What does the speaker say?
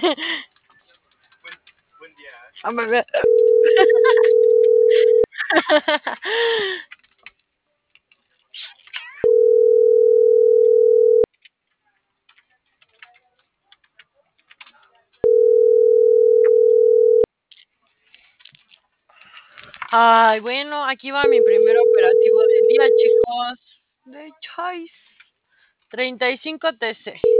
A ver. Ay, bueno, aquí va mi primer operativo del día, chicos. De Choice 35 TC.